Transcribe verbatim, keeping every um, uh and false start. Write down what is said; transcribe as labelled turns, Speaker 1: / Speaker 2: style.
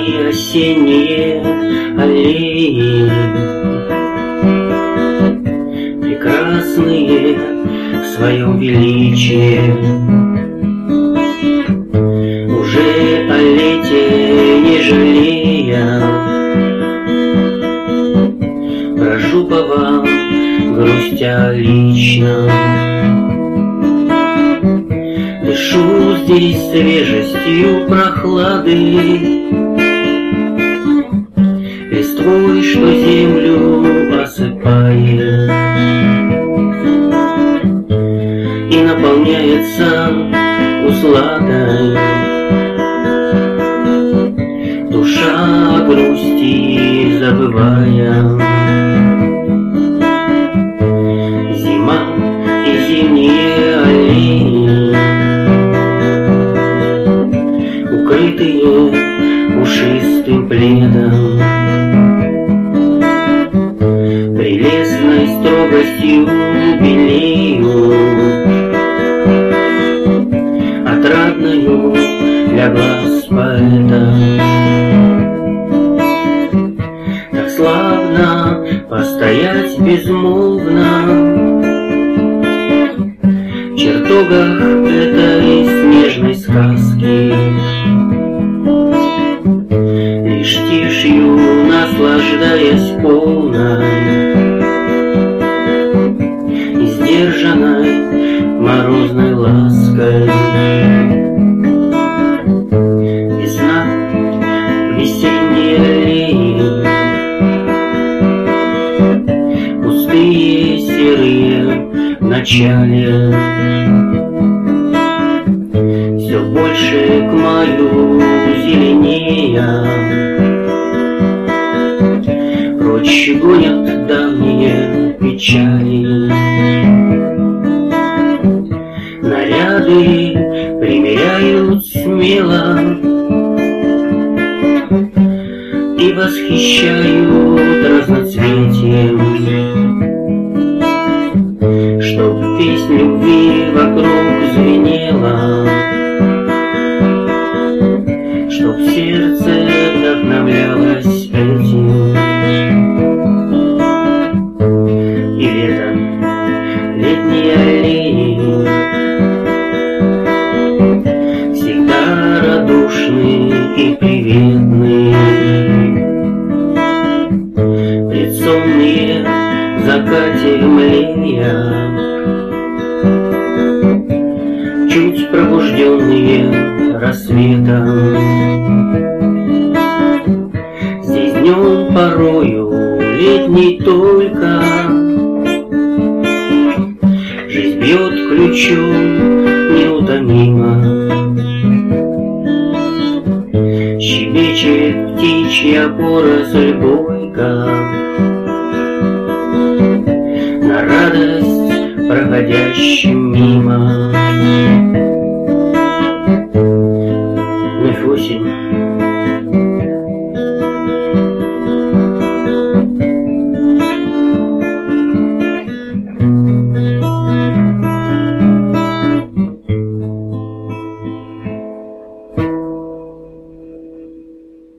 Speaker 1: Мои осенние аллеи, прекрасные в своем величии, уже о лете не жалея, брожу по вам, грустя лично. Дышу здесь свежестью прохлады, листвой, что землю осыпает, и наполняется усладой душа о грусти забывая. Зима и зимние аллеи, укрытые пушистым пледом, прелестной строгостью белеют, отрадною для глаз поэта. Так славно постоять безмолвно в чертогах этой снежной сказки, лишь тишью наслаждаясь полной и сдержанной морозной лаской. Весна, весенние аллеи, пустые, серые в начале, все больше к маю зеленея, прочь гонят давние печали. Наряды примеряют смело и восхищают разноцветием, чтоб песнь любви вокруг звенела, чтоб сердце вдохновлялось этим. И летом летние аллеи всегда радушны и приветны, предсонные в закате млея, чуть пробужденные рассветом. Здесь днем порою летний только жизнь бьет ключом неутомимо, щебечет птичья поросль бойко на радость проходящим мимо.